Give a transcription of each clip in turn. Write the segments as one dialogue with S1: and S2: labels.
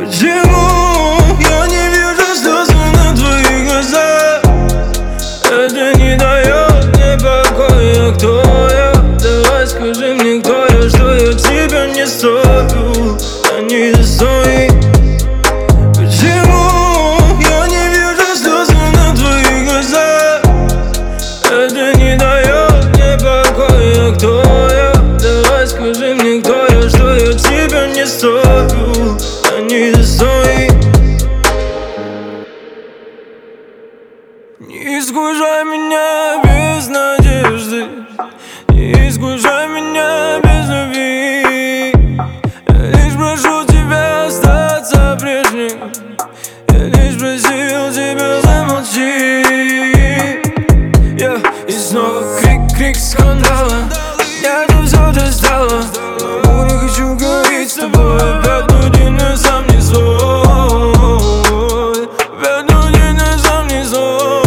S1: Почему я не вижу слезы на твоих глазах? Это не дает мне покоя. Кто я? Давай скажи мне, кто я, что я тебя не стою, а не достой. Почему я не вижу слезы на твоих глазах? Это не дает мне покоя. Кто я? Давай скажи мне, кто я, что я тебя не стою, а не достой. Не искушай меня без надежды, не искушай меня без любви. Я лишь прошу тебя остаться прежним, я лишь просил тебя замолчи. И снова крик скандала, меня это все достало. Не хочу говорить с тобой опять, но один я сам не свой. Опять, но один я сам не свой.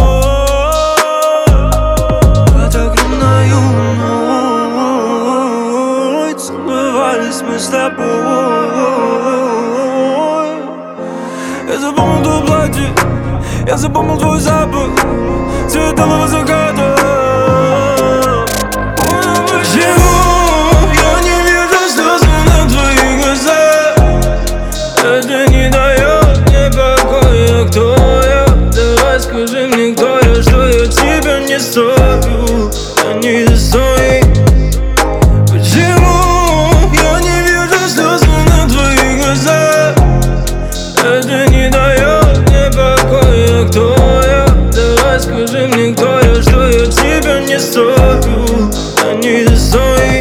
S1: Под огромной луной целовались мы с тобой. Я запомнил твое платье, я запомнил твой запах, цвет алого заката. Это не дает мне покоя. Кто я? Давай скажи мне, кто я, что я тебя не стою, а не достой. Почему я не вижу слезы на твоих глазах? Это не дает мне покоя. Кто я? Давай скажи мне, кто я, что я тебя не стою, а не достой.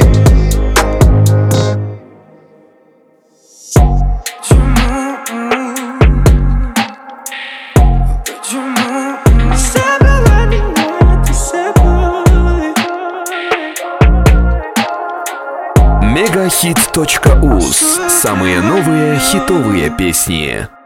S2: Мегахит.уз. Самые новые хитовые песни.